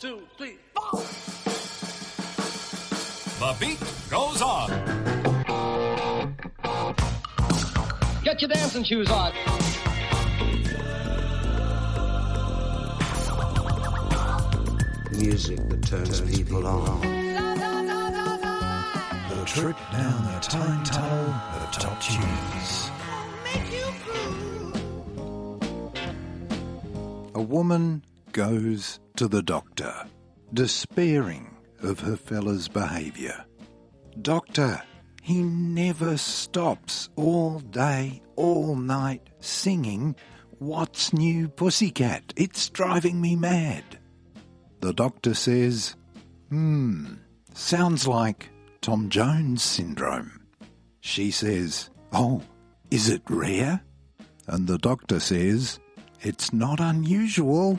2, 3, 4. The beat goes on. Get your dancing shoes on. Music that turns people on. The trip down the time tunnel of top tunes. A woman goes to the doctor, despairing of her fella's behaviour. Doctor, he never stops all day, all night singing "What's New, Pussycat? It's driving me mad." The doctor says, sounds like Tom Jones syndrome. She says, "Oh, is it rare?" And the doctor says, "It's not unusual."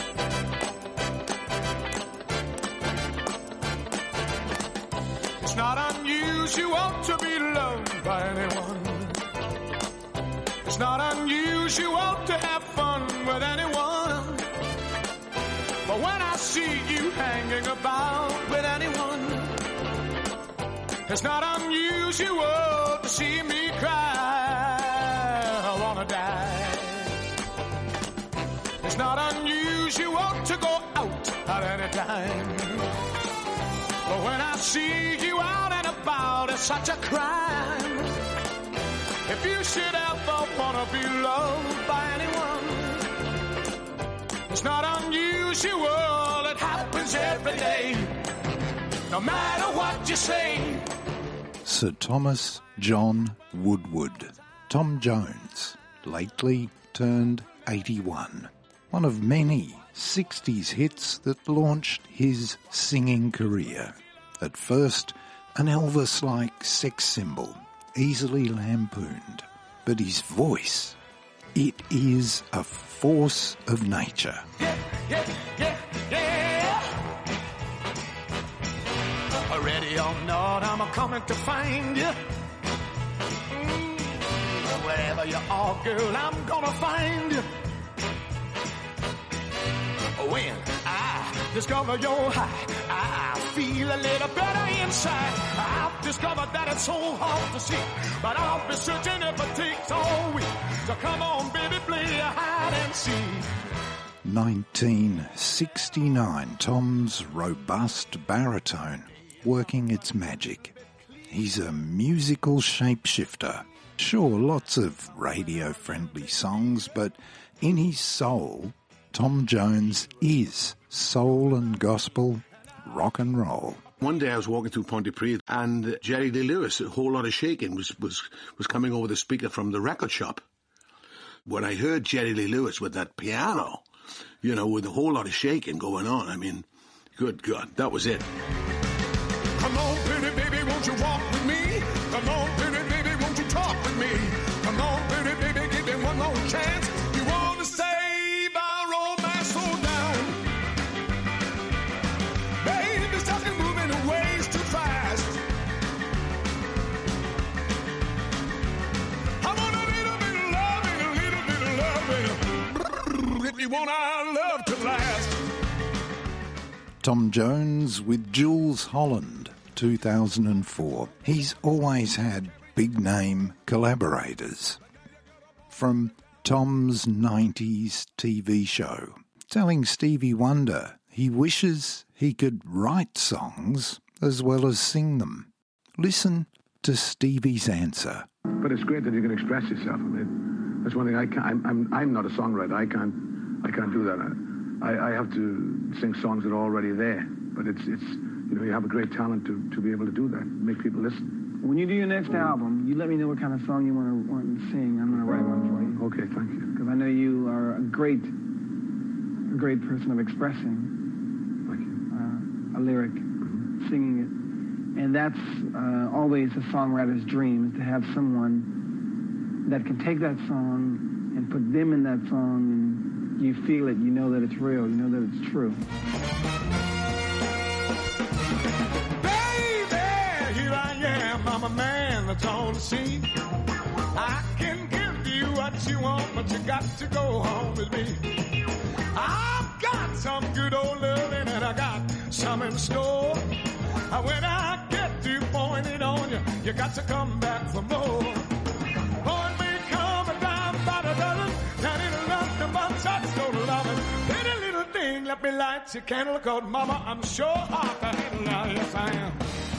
It's not unusual to be loved by anyone. It's not unusual to have fun with anyone. But when I see you hanging about with anyone, it's not unusual to see me cry. I wanna die. It's not unusual to go out at any time. But when I see you out and about, it's such a crime. If you should ever wanna be loved by anyone, it's not unusual, it happens every day. No matter what you say. Sir Thomas John Woodward, Tom Jones, lately turned 81. One of many 60s hits that launched his singing career. At first, an Elvis-like sex symbol, easily lampooned. But his voice, it is a force of nature. Yeah. Ready or not, I'm coming to find you. Wherever you are, girl, I'm gonna find you. When I discover your high, I feel a little better inside. I've discovered that it's so hard to see, but I'll be searching if it takes all week. So come on, baby, play hide and seek. 1969, Tom's robust baritone working its magic. He's a musical shapeshifter. Sure, lots of radio-friendly songs, but in his soul, Tom Jones is soul and gospel, rock and roll. One day I was walking through Pontypridd and Jerry Lee Lewis, A Whole Lot of Shaking, was coming over the speaker from the record shop. When I heard Jerry Lee Lewis with that piano, you know, with A Whole Lot of Shaking going on, I mean, good God, that was it. Come on, pretty baby, won't you walk with me? Come on, pretty baby, won't you talk with me? Come on, pretty baby, give me one more chance. You want to save our romance so down. Baby, stop you moving ways too fast. I want a little bit of loving, if you want our love to last. Tom Jones with Jules Holland, 2004. He's always had big-name collaborators. From Tom's 90s TV show, telling Stevie Wonder he wishes he could write songs as well as sing them. Listen to Stevie's answer. But it's great that you can express yourself. I mean, that's one thing I can't. I'm not a songwriter. I can't do that. I have to sing songs that are already there. But it's you know, you have a great talent to be able to do that, make people listen. When you do your next album, you let me know what kind of song you want to sing. I'm going to write one for you. Okay, thank you. Because I know you are a great person of expressing. Thank you. A lyric, singing it. And that's always a songwriter's dream, is to have someone that can take that song and put them in that song, and you feel it, you know that it's real, you know that it's true. Baby, here I am, I'm a man that's on the scene. I can give you what you want, but you got to go home with me. I've got some good old loving and I I got some in store. When I get through pouring it on you, you got to come back for more. Pouring may come a dime by the dozen, that ain't nothing but touchstone loving. Pretty little thing, let me light your candle, 'cause mama, I'm sure hard to handle now, yes I am.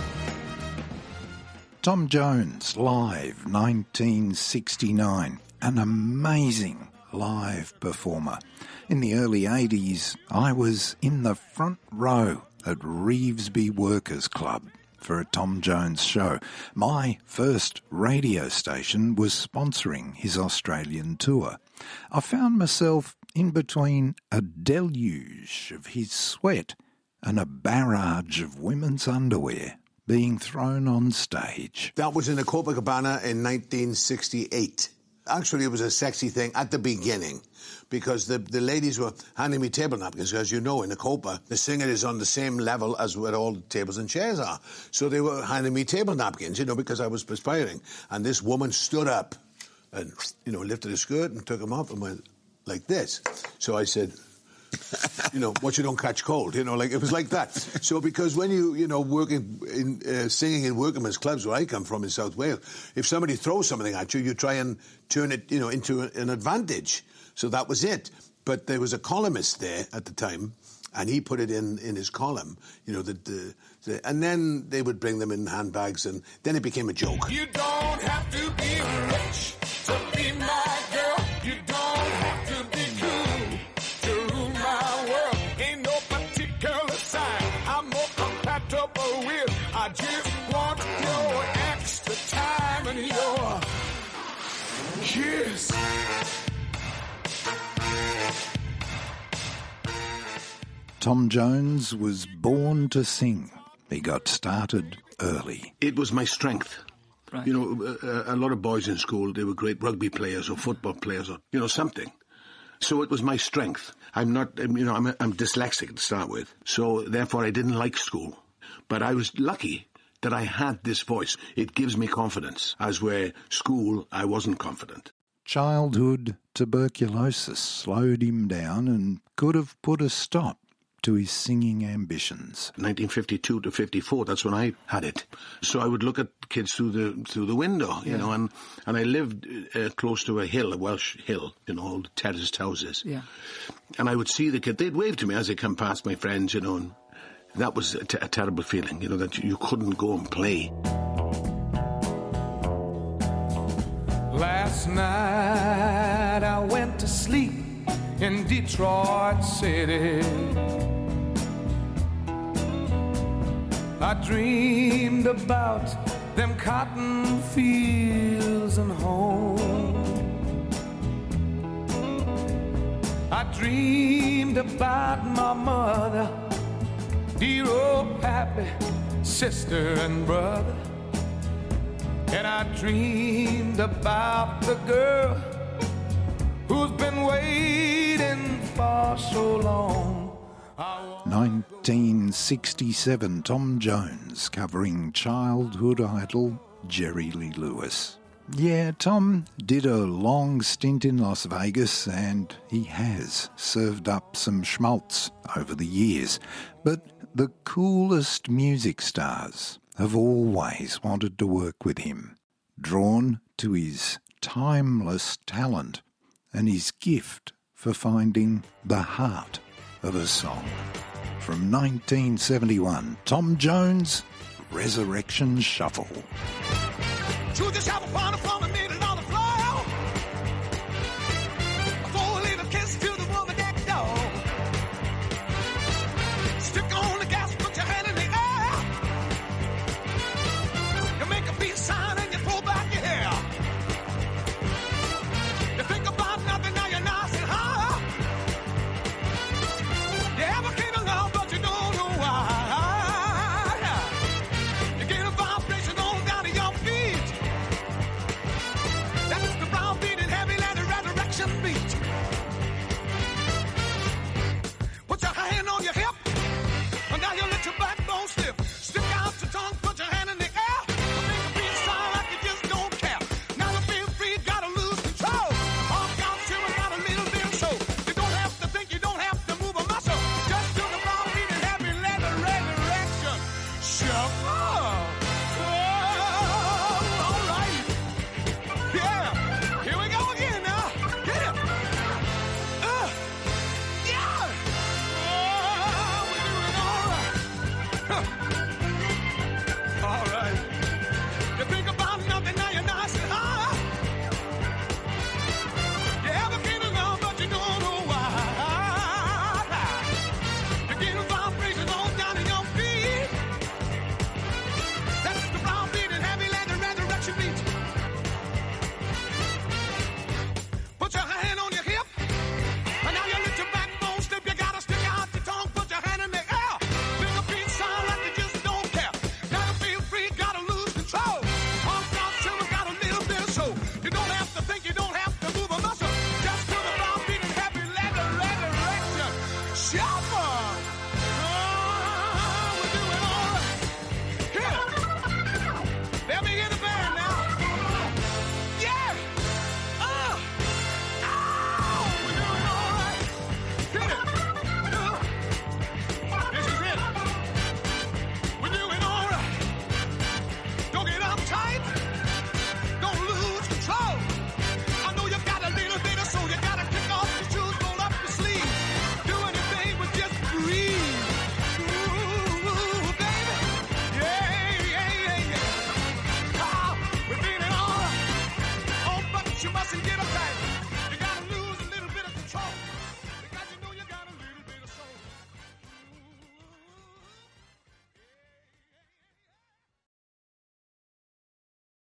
Tom Jones, live, 1969. An amazing live performer. In the early 80s, I was in the front row at Revesby Workers Club for a Tom Jones show. My first radio station was sponsoring his Australian tour. I found myself in between a deluge of his sweat and a barrage of women's underwear being thrown on stage. That was in the Copacabana in 1968. Actually, it was a sexy thing at the beginning because the ladies were handing me table napkins. As you know, in the Copa, the singer is on the same level as where all the tables and chairs are. So they were handing me table napkins, because I was perspiring. And this woman stood up and, lifted her skirt and took them off and went like this. So I said, what you don't catch cold, it was like that. So because when you, working in, singing in workmen's clubs where I come from in South Wales, if somebody throws something at you, you try and turn it, into an advantage. So that was it. But there was a columnist there at the time, and he put it in his column, and then they would bring them in handbags, and then it became a joke. You don't have to be rich to be my girl. You don't have to be cool to rule my world. Ain't no particular sign I'm more compatible with. I just want your extra time and your kiss. Tom Jones was born to sing. He got started early. It was my strength. Right. A lot of boys in school, they were great rugby players or football players or, something. So it was my strength. I'm dyslexic to start with. So therefore I didn't like school. But I was lucky that I had this voice. It gives me confidence, as where school, I wasn't confident. Childhood tuberculosis slowed him down and could have put a stop to his singing ambitions. 1952 to 54, that's when I had it. So I would look at kids through the window, and I lived close to a hill, a Welsh hill, all the terraced houses. Yeah. And I would see the kid, they'd wave to me as they come past, my friends, and that was a terrible feeling, that you couldn't go and play. Last night I went to sleep in Detroit City. I dreamed about them cotton fields and home. I dreamed about my mother, dear old pappy, sister and brother. And I dreamed about the girl who's been waiting for so long. 1967, Tom Jones covering childhood idol Jerry Lee Lewis. Yeah, Tom did a long stint in Las Vegas and he has served up some schmaltz over the years. But the coolest music stars have always wanted to work with him, drawn to his timeless talent and his gift for finding the heart of a song. From 1971, Tom Jones, Resurrection Shuffle. Choose yourself a partner from